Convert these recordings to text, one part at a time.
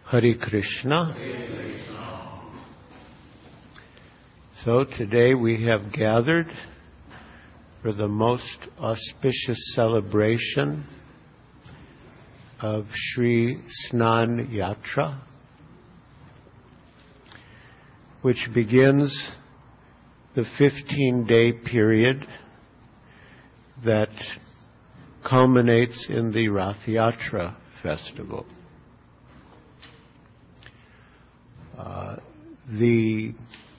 Hare Krishna. So today we have gathered for the most auspicious celebration of Sri Snan Yatra, which begins the 15-day period that culminates in the Rath Yatra festival. The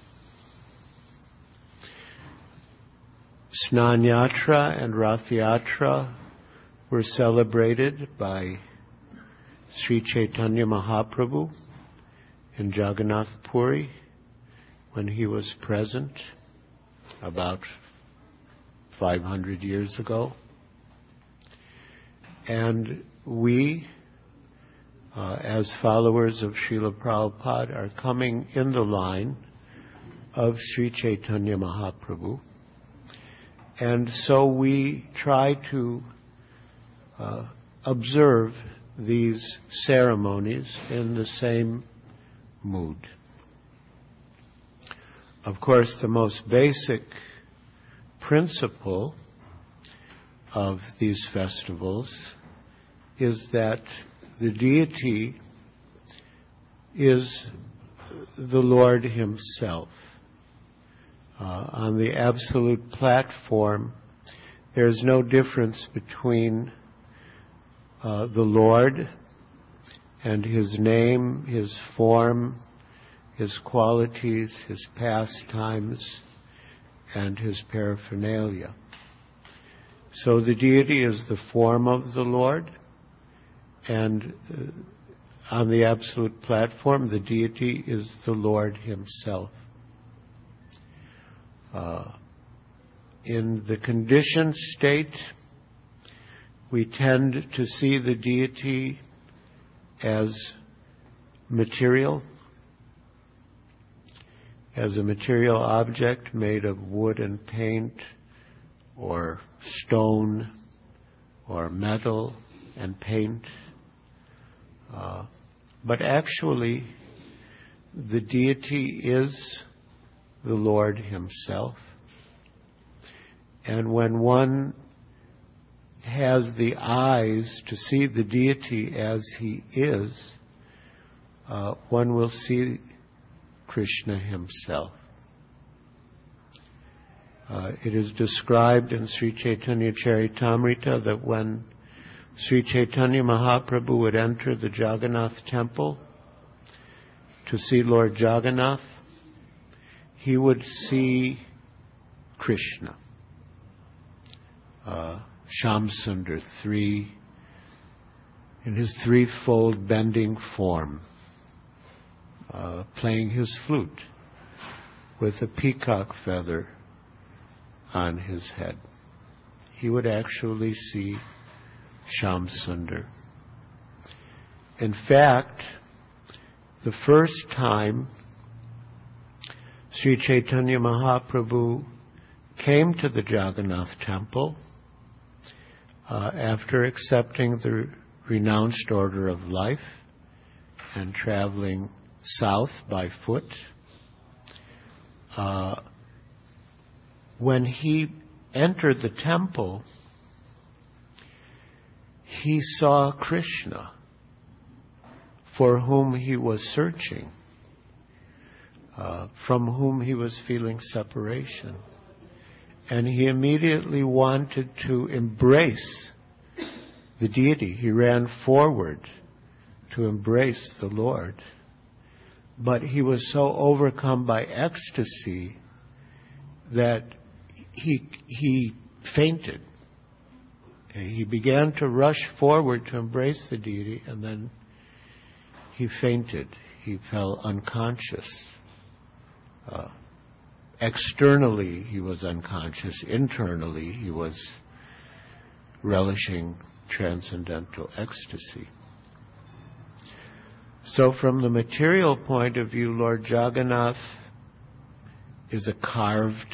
Snan Yatra and Rath Yatra were celebrated by Sri Chaitanya Mahaprabhu in Jagannath Puri when he was present about 500 years ago. And we, as followers of Srila Prabhupada, are coming in the line of Sri Chaitanya Mahaprabhu. And so we try to observe these ceremonies in the same mood. Of course, the most basic principle of these festivals is that the deity is the Lord Himself. On the absolute platform, there's no difference between the Lord and His name, His form, His qualities, His pastimes, and His paraphernalia. So the deity is the form of the Lord, and on the absolute platform, the deity is the Lord Himself. In the conditioned state, we tend to see the deity as material, as a material object made of wood and paint, or stone, or metal and paint. But actually, the deity is the Lord Himself. And when one has the eyes to see the deity as He is, one will see Krishna Himself. It is described in Sri Chaitanya Charitamrita that when Sri Chaitanya Mahaprabhu would enter the Jagannath temple to see Lord Jagannath, he would see Krishna, Shamsundar, in his threefold bending form, playing his flute with a peacock feather on his head. He would actually see Shamsundar. In fact, the first time Sri Chaitanya Mahaprabhu came to the Jagannath temple, after accepting the renounced order of life and traveling south by foot, when he entered the temple, he saw Krishna, for whom he was searching, from whom he was feeling separation. And he immediately wanted to embrace the deity. He ran forward to embrace the Lord. But he was so overcome by ecstasy that he fainted. He began to rush forward to embrace the deity, and then he fainted. He fell unconscious. Externally, he was unconscious. Internally, he was relishing transcendental ecstasy. So from the material point of view, Lord Jagannath is a carved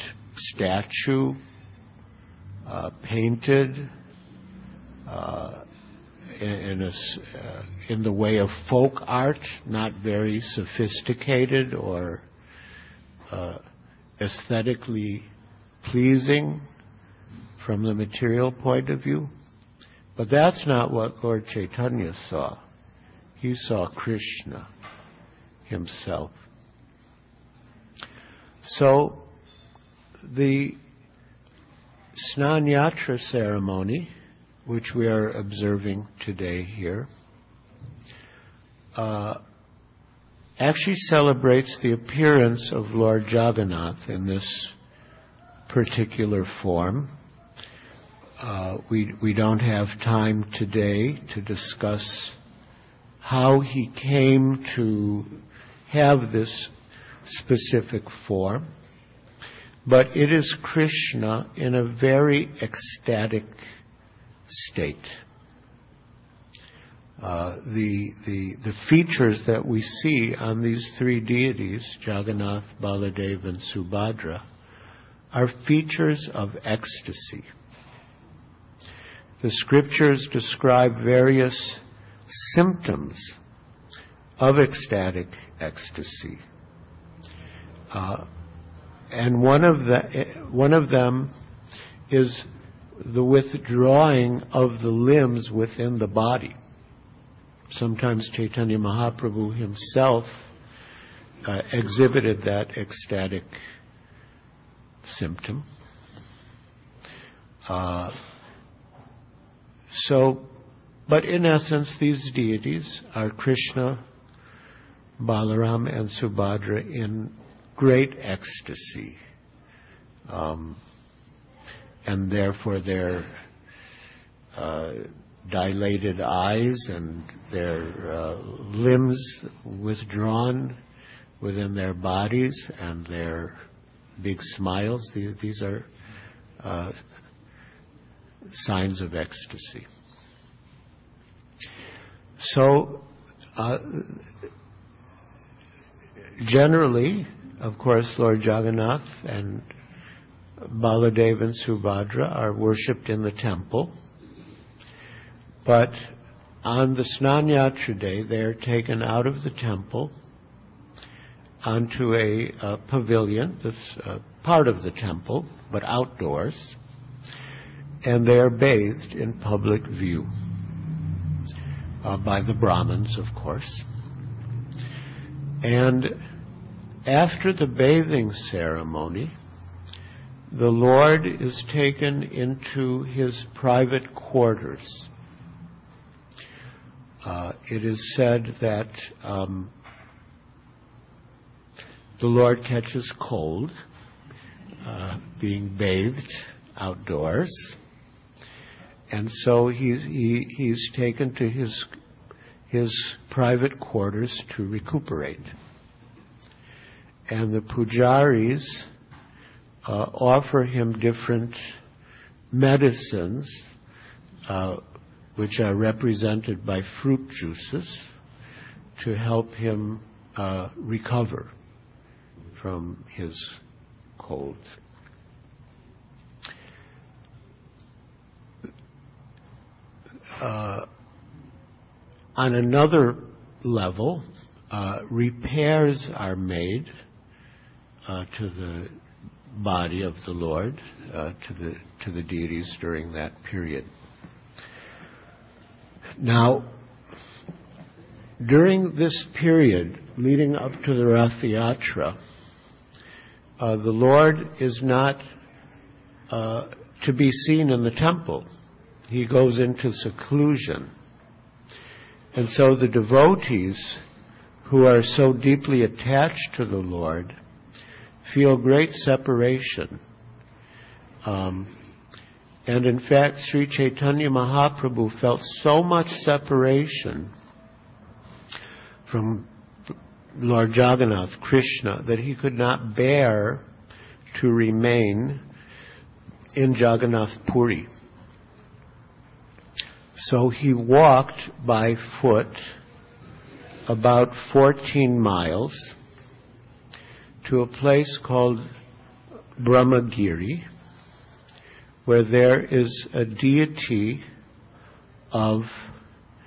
statue, painted, in the way of folk art, not very sophisticated or aesthetically pleasing from the material point of view. But that's not what Lord Chaitanya saw. He saw Krishna himself. So the Snanyatra ceremony, which we are observing today here, actually celebrates the appearance of Lord Jagannath in this particular form. We don't have time today to discuss how he came to have this specific form, but it is Krishna in a very ecstatic state. The features that we see on these three deities, Jagannath, Baladev, and Subhadra, are features of ecstasy. The scriptures describe various symptoms of ecstatic ecstasy. And one of them is the withdrawing of the limbs within the body. Sometimes Chaitanya Mahaprabhu himself exhibited that ecstatic symptom. But in essence, these deities are Krishna, Balaram, and Subhadra in great ecstasy. And therefore their dilated eyes and their limbs withdrawn within their bodies and their big smiles, these are signs of ecstasy. So, generally, of course, Lord Jagannath and Baladev and Subhadra are worshipped in the temple. But on the Snanyatra day, they are taken out of the temple onto a pavilion that's part of the temple, but outdoors, and they are bathed in public view by the Brahmins, of course. And after the bathing ceremony, the Lord is taken into his private quarters. It is said that the Lord catches cold being bathed outdoors, and so he's taken to his private quarters to recuperate. And the pujaris offer him different medicines, which are represented by fruit juices, to help him recover from his cold. On another level, repairs are made to the body of the Lord, to the deities during that period. Now, during this period leading up to the Rath Yatra, the Lord is not to be seen in the temple. He goes into seclusion. And so the devotees who are so deeply attached to the Lord feel great separation. And in fact, Sri Chaitanya Mahaprabhu felt so much separation from Lord Jagannath, Krishna, that he could not bear to remain in Jagannath Puri. So he walked by foot about 14 miles to a place called Brahmagiri, where there is a deity of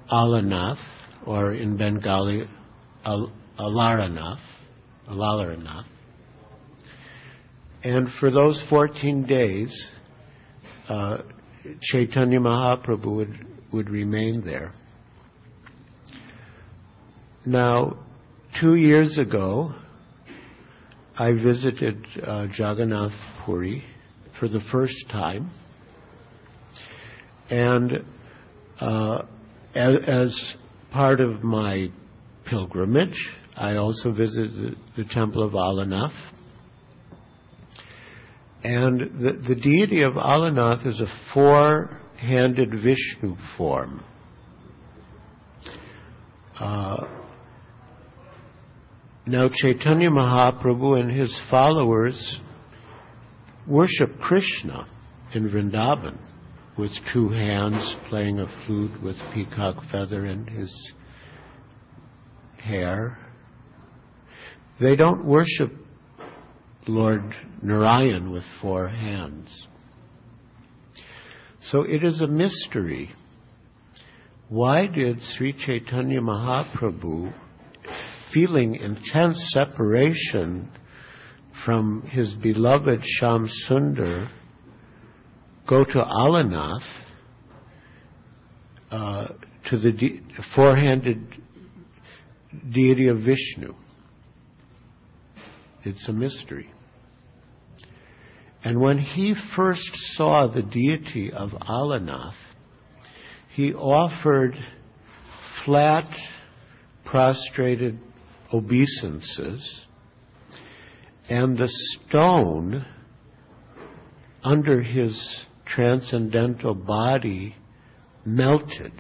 Alarnath, or in Bengali, Alarnath. And for those 14 days, Chaitanya Mahaprabhu would remain there. Now, 2 years ago, I visited Jagannath Puri for the first time. And as part of my pilgrimage, I also visited the temple of Alarnath. And the deity of Alarnath is a four-handed Vishnu form. Now Chaitanya Mahaprabhu and his followers worship Krishna in Vrindavan with two hands, playing a flute with peacock feather in his hair. They don't worship Lord Narayan with four hands. So it is a mystery. Why did Sri Chaitanya Mahaprabhu, feeling intense separation from his beloved Shyam Sundar, go to Alarnath, to the four-handed deity of Vishnu? It's a mystery. And when he first saw the deity of Alarnath, he offered flat, prostrated obeisances, and the stone under his transcendental body melted.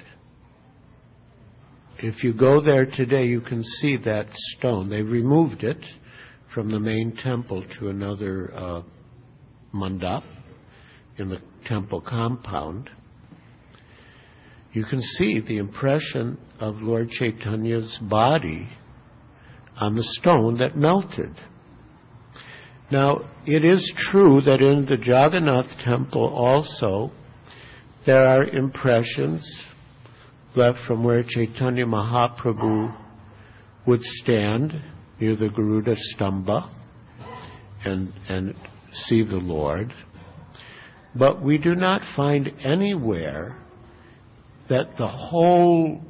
If you go there today, you can see that stone. They removed it from the main temple to another mandap in the temple compound. You can see the impression of Lord Chaitanya's body on the stone that melted. Now, it is true that in the Jagannath temple also there are impressions left from where Chaitanya Mahaprabhu would stand near the Garuda Stamba and see the Lord. But we do not find anywhere that the whole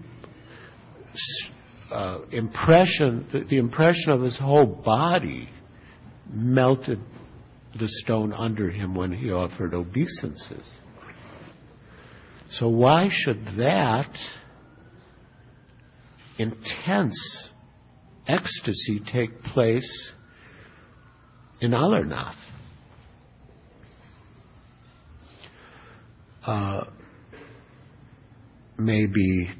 impression, the impression of his whole body melted the stone under him when he offered obeisances. So why should that intense ecstasy take place in Alarnath? Maybe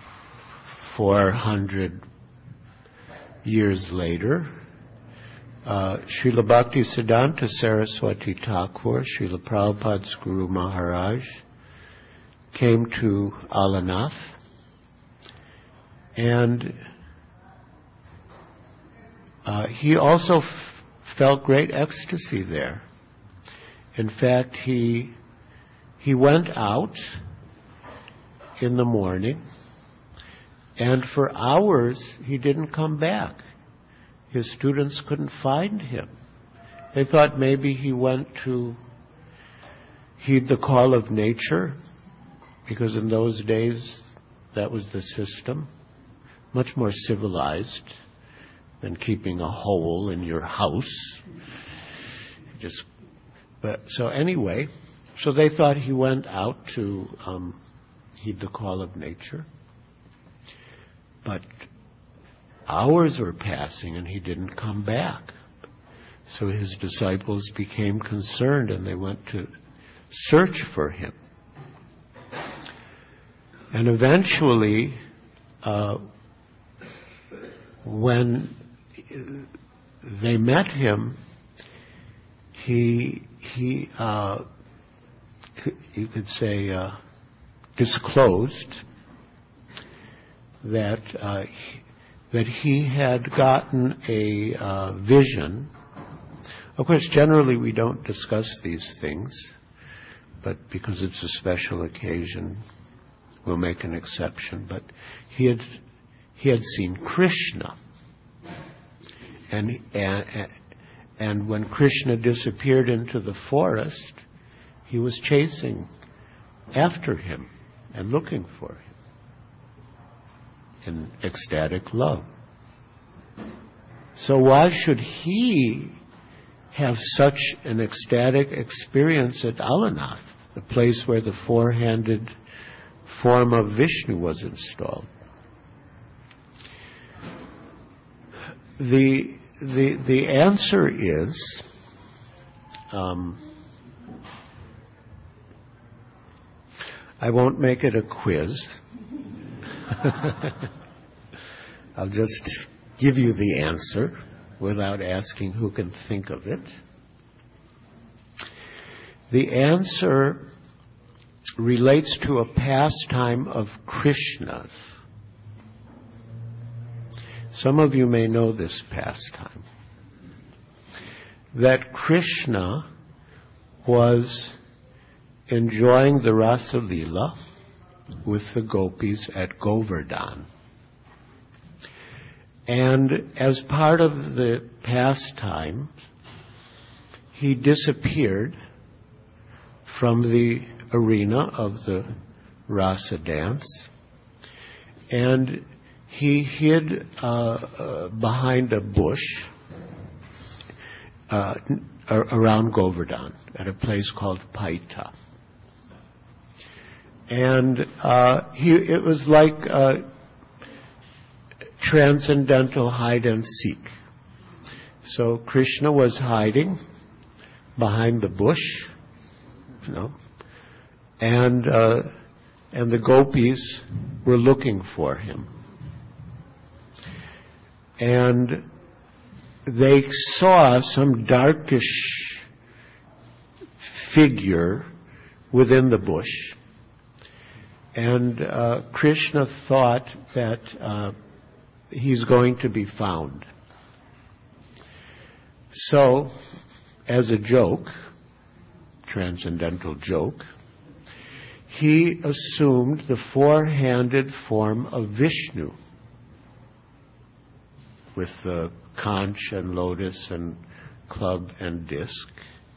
400 years later, Srila Bhaktisiddhanta Saraswati Thakur, Srila Prabhupada's Guru Maharaj, came to Alarnath, and he also felt great ecstasy there. In fact, he went out in the morning, and for hours he didn't come back. His students couldn't find him. They thought maybe he went to heed the call of nature, because in those days that was the system, much more civilized than keeping a hole in your house. So they thought he went out to heed the call of nature. But hours were passing and he didn't come back. So his disciples became concerned and they went to search for him. And eventually, when they met him, he you could say, disclosed that he had gotten a vision. Of course, generally we don't discuss these things, but because it's a special occasion, we'll make an exception, but he had seen Krishna. And when Krishna disappeared into the forest, he was chasing after him and looking for him in ecstatic love. So why should he have such an ecstatic experience at Alanath, the place where the four-handed form of Vishnu was installed? The answer is I won't make it a quiz. I'll just give you the answer without asking who can think of it. The answer relates to a pastime of Krishna's. Some of you may know this pastime. That Krishna was enjoying the Rasa Leela with the gopis at Govardhan. And as part of the pastime, he disappeared from the arena of the Rasa dance, and he hid behind a bush around Govardhan at a place called Paita. And it was like transcendental hide and seek. So Krishna was hiding behind the bush, and the gopis were looking for him. And they saw some darkish figure within the bush. And Krishna thought that he's going to be found. So, as a joke, transcendental joke, he assumed the four-handed form of Vishnu, with the conch and lotus and club and disc.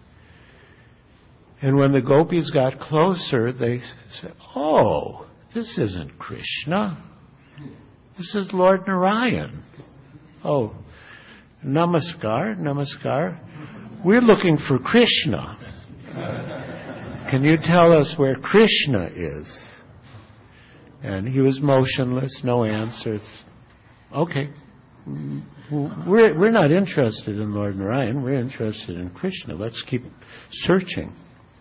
And when the gopis got closer, they said, "Oh, this isn't Krishna. This is Lord Narayan. Oh, namaskar, namaskar. We're looking for Krishna. Can you tell us where Krishna is?" And he was motionless, no answers. Okay. We're not interested in Lord Narayan. We're interested in Krishna. Let's keep searching.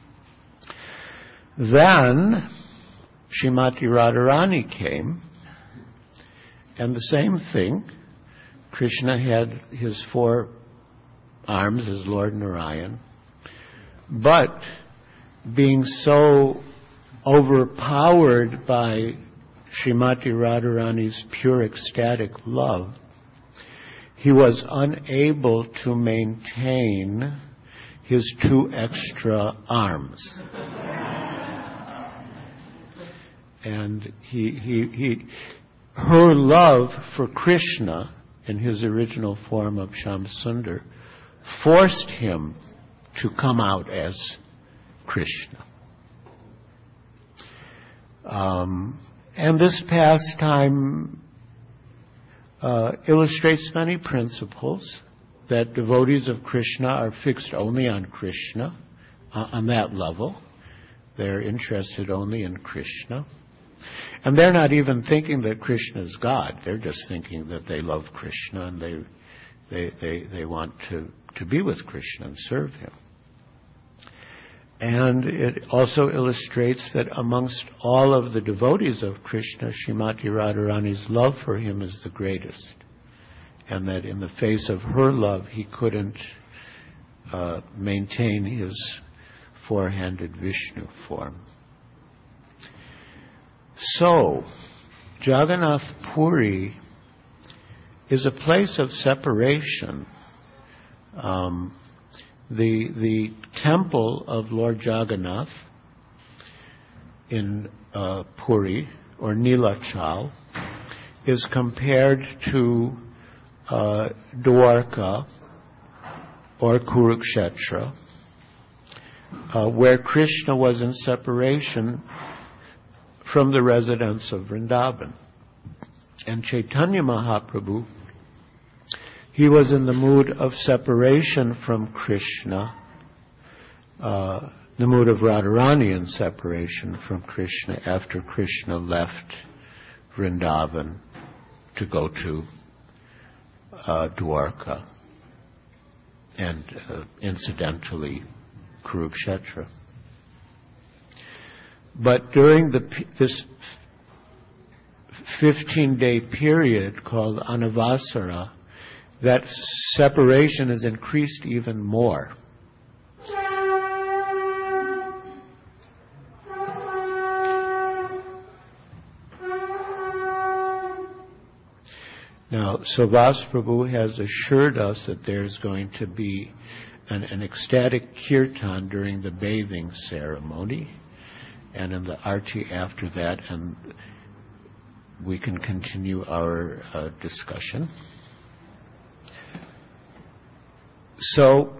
Then Srimati Radharani came, and the same thing. Krishna had his four arms as Lord Narayan, but being so overpowered by Srimati Radharani's pure ecstatic love, he was unable to maintain his two extra arms. And her love for Krishna in his original form of Shamsundar forced him to come out as Krishna. And this pastime illustrates many principles, that devotees of Krishna are fixed only on Krishna, on that level. They're interested only in Krishna. And they're not even thinking that Krishna is God. They're just thinking that they love Krishna and they want to be with Krishna and serve him. And it also illustrates that amongst all of the devotees of Krishna, Srimati Radharani's love for him is the greatest. And that in the face of her love, he couldn't maintain his four-handed Vishnu form. So, Jagannath Puri is a place of separation. The temple of Lord Jagannath in Puri, or Nilachal, is compared to Dwarka or Kurukshetra, where Krishna was in separation from the residents of Vrindavan. And Chaitanya Mahaprabhu, he was in the mood of separation from Krishna, the mood of Radharani separation from Krishna after Krishna left Vrindavan to go to Dwarka and incidentally Kurukshetra. But during this 15-day period called Anavasara, that separation is increased even more. Now, Savas Prabhu has assured us that there's going to be an ecstatic kirtan during the bathing ceremony and in the arti after that, and we can continue our discussion. So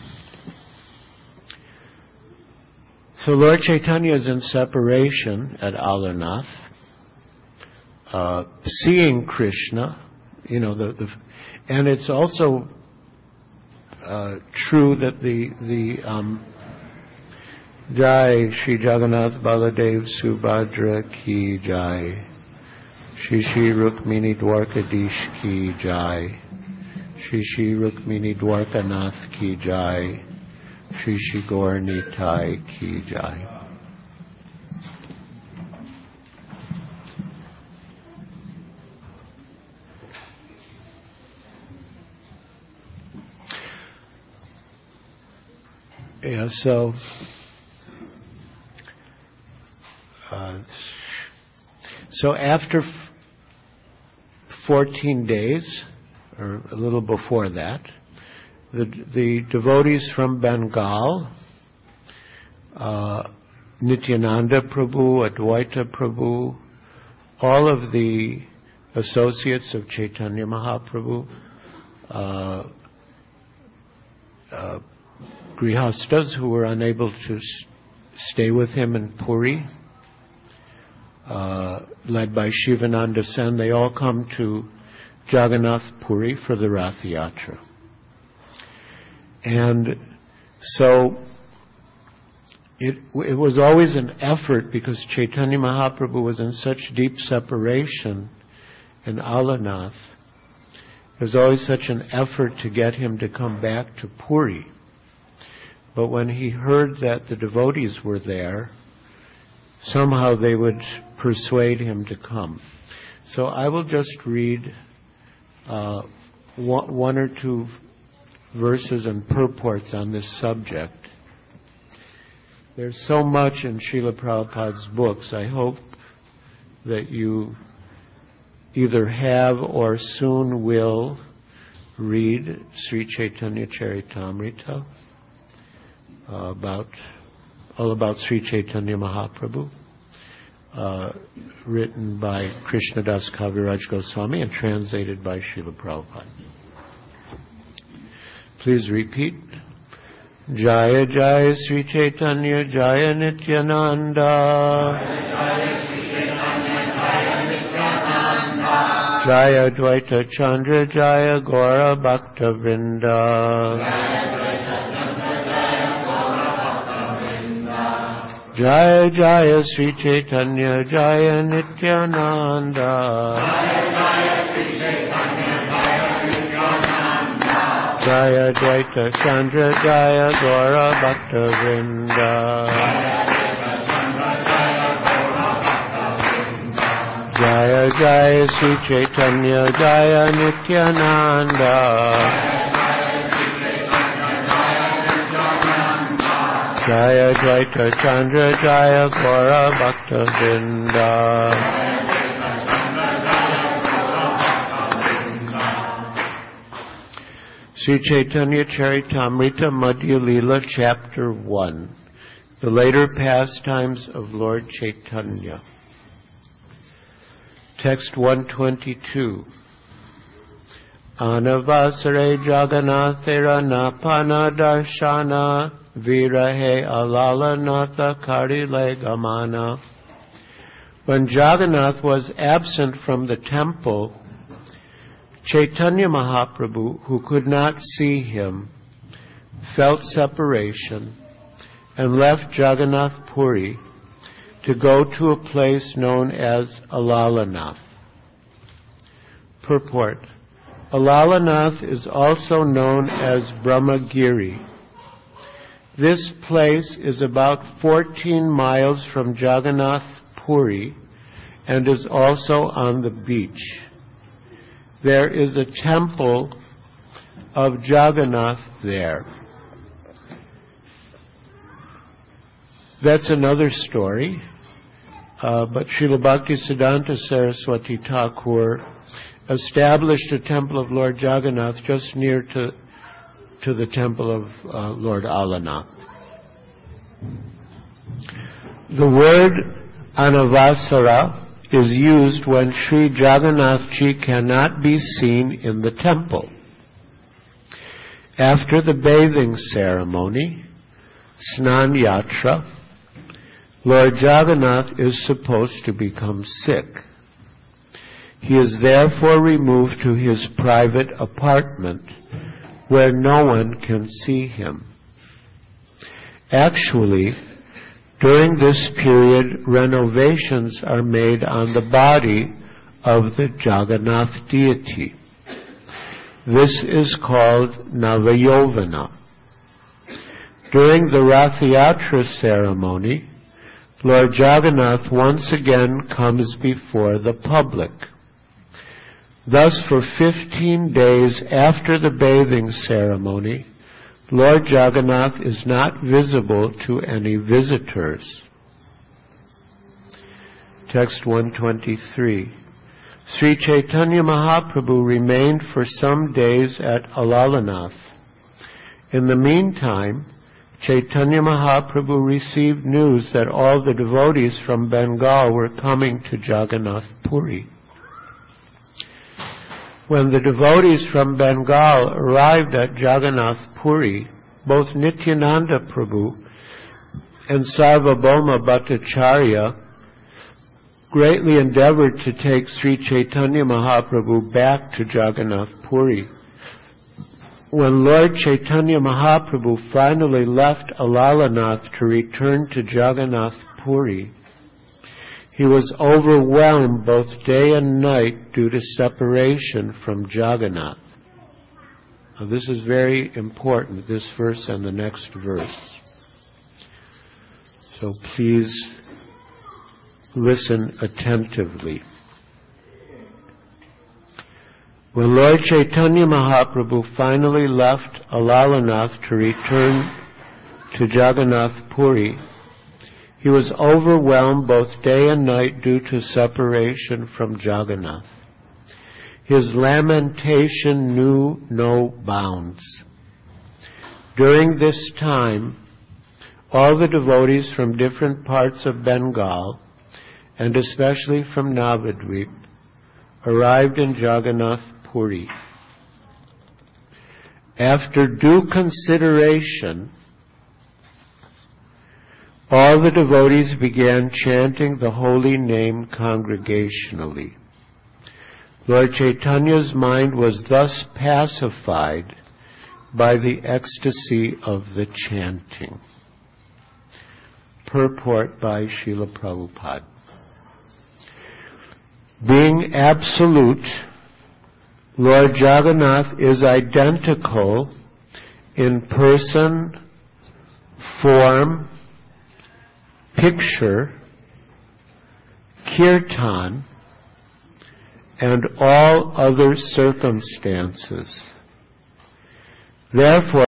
Lord Chaitanya is in separation at Alarnath, seeing Krishna, and it's also true that the Jai Shri Jagannath Baladev Subhadra ki Jai, Shri Shri Rukmini Dwarkadish ki Jai, Shri Shri Rukmini Dwarkanath ki Jai, Shri Shri Gaur Nitai ki Jai. Yeah, so after 14 days, or a little before that, the devotees from Bengal, Nityananda Prabhu, Advaita Prabhu, all of the associates of Chaitanya Mahaprabhu, Grihastas who were unable to stay with him in Puri, led by Shivananda Sen, they all come to Jagannath Puri for the Rath Yatra. And so it was always an effort, because Chaitanya Mahaprabhu was in such deep separation in Alarnath. There was always such an effort to get him to come back to Puri. But when he heard that the devotees were there, somehow they would persuade him to come. So I will just read one or two verses and purports on this subject. There's so much in Srila Prabhupada's books. I hope that you either have or soon will read Sri Chaitanya Charitamrita, all about Sri Chaitanya Mahaprabhu, written by Krishnadas Kaviraj Goswami and translated by Srila Prabhupada. Please repeat. Jaya Jaya Sri Chaitanya Jaya Nityananda. Jaya Dvaita Chandra Jaya Gaura Bhakta Vrinda. Jaya Jaya Sri Chaitanya Jaya Nityananda. Jaya Dvaita Chandra Jaya Gaura Bhakta Vrinda. Jaya Jaya Sri Chaitanya Jaya Nityananda. Jaya Dvaita Chandra Jaya Gaura Bhakta Vrinda. Sri Chaitanya Charitamrita Madhya Lila, Chapter 1. The later pastimes of Lord Chaitanya. Text 122. Anavasare Jagannathera Napana Darshana Virahe Alalanatha Karile Gamana. When Jagannath was absent from the temple, Chaitanya Mahaprabhu, who could not see him, felt separation and left Jagannath Puri to go to a place known as Alalanath. Purport. Alalanath is also known as Brahmagiri. This place is about 14 miles from Jagannath Puri and is also on the beach. There is a temple of Jagannath there. That's another story, but Srila Bhaktisiddhanta Saraswati Thakur established a temple of Lord Jagannath just near to the temple of Lord Alanath. The word Anavasara is used when Sri Jagannath Ji cannot be seen in the temple. After the bathing ceremony, Snan Yatra, Lord Jagannath is supposed to become sick. He is therefore removed to his private apartment where no one can see him. Actually, during this period, renovations are made on the body of the Jagannath deity. This is called Navayovana. During the Rath Yatra ceremony, Lord Jagannath once again comes before the public. Thus, for 15 days after the bathing ceremony, Lord Jagannath is not visible to any visitors. Text 123. Sri Chaitanya Mahaprabhu remained for some days at Alalanath. In the meantime, Chaitanya Mahaprabhu received news that all the devotees from Bengal were coming to Jagannath Puri. When the devotees from Bengal arrived at Jagannath Puri, both Nityananda Prabhu and Sarvabhauma Bhattacharya greatly endeavored to take Sri Chaitanya Mahaprabhu back to Jagannath Puri. When Lord Chaitanya Mahaprabhu finally left Alalanath to return to Jagannath Puri, he was overwhelmed both day and night due to separation from Jagannath. Now this is very important, this verse and the next verse. So please listen attentively. When Lord Chaitanya Mahaprabhu finally left Alalanath to return to Jagannath Puri, he was overwhelmed both day and night due to separation from Jagannath. His lamentation knew no bounds. During this time, all the devotees from different parts of Bengal, and especially from Navadvip, arrived in Jagannath Puri. After due consideration, all the devotees began chanting the holy name congregationally. Lord Chaitanya's mind was thus pacified by the ecstasy of the chanting. Purport by Srila Prabhupada. Being absolute, Lord Jagannath is identical in person, form, picture, kirtan, and all other circumstances. Therefore,